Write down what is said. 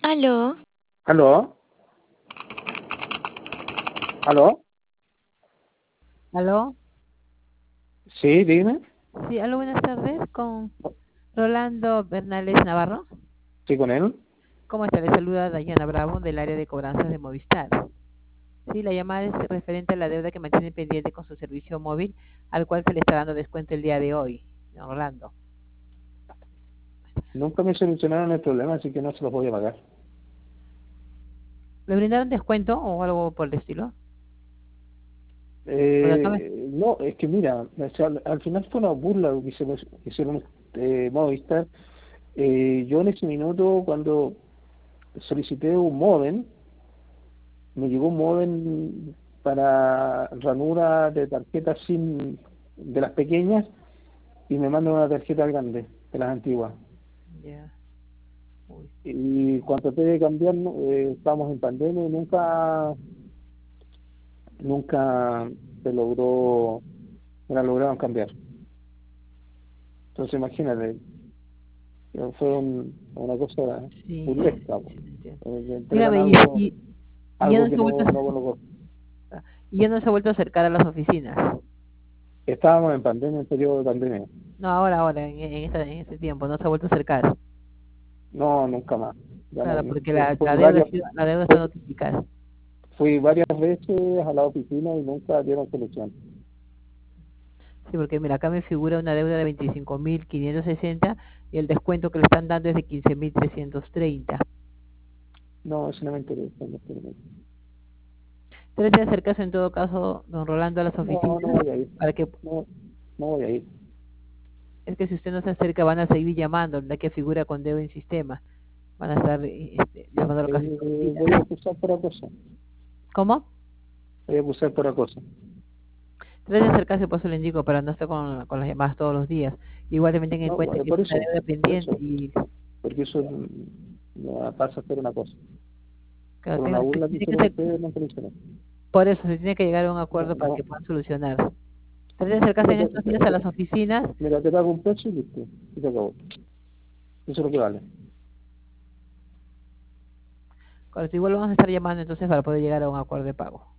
Aló, ¿Aló? ¿Aló? ¿Aló? Sí, dime. Sí, aló, buenas tardes, con Rolando Bernales Navarro. Sí, con él. ¿Cómo está? Le saluda Dayana Bravo del área de cobranzas de Movistar. Sí, la llamada es referente a la deuda que mantiene pendiente con su servicio móvil, al cual se le está dando descuento el día de hoy, don Rolando. Nunca me solucionaron el problema, así que no se lo voy a pagar. ¿Le brindaron descuento o algo por el estilo? Porque acá No, es que mira, o sea, al final fue una burla lo que hicieron Movistar. Yo en ese minuto, cuando solicité un modem, me llegó un modem para ranura de tarjetas SIM de las pequeñas y me mandan una tarjeta grande, de las antiguas. ya. Uy, Y cuando traté de cambiar, estábamos en pandemia y nunca me la lograron cambiar. Entonces imagínate, fue una cosa sí, burlesca, sí, le entiendo. me entregan Dígame, y ya algo no que se ha vuelto, no lo. y ya no se ha vuelto a acercar a las oficinas. Estábamos en pandemia, en periodo de pandemia. No, ahora, en este tiempo, no se ha vuelto a acercar. No, nunca más. Ya no, Claro, no. porque la deuda está Fui, notificada. fui varias veces a la oficina y nunca dieron solución. Sí, porque mira, acá me figura una deuda de 25.560 y el descuento que le están dando es de 15.330. No, eso no me interesa. No, Trate de acercarse en todo caso, don Rolando, a las no oficinas voy a ir. para que, No, no voy a ir. es que si usted no se acerca van a seguir llamando, la que figura con deuda en sistema. Van a estar llamándolo casi todos los días. Voy a acusar por acoso. ¿Cómo? Voy a acusar por acoso. Trate de acercarse, por eso le indico, para no estar con las llamadas todos los días. Igual también tenga en No, cuenta bueno, que es una deuda por pendiente eso, y porque eso no pasa a ser una cosa. claro, Por una burla que tiene que hicieron ser, ustedes, no solucionó. por eso se tiene que llegar a un No, acuerdo para no, que puedan solucionar. Trate de acercarse no en estos días a las oficinas. mira, te pago un peso y listo, y se acabó. Eso es lo que vale. Correcto, igual vamos a estar llamando entonces para poder llegar a un acuerdo de pago.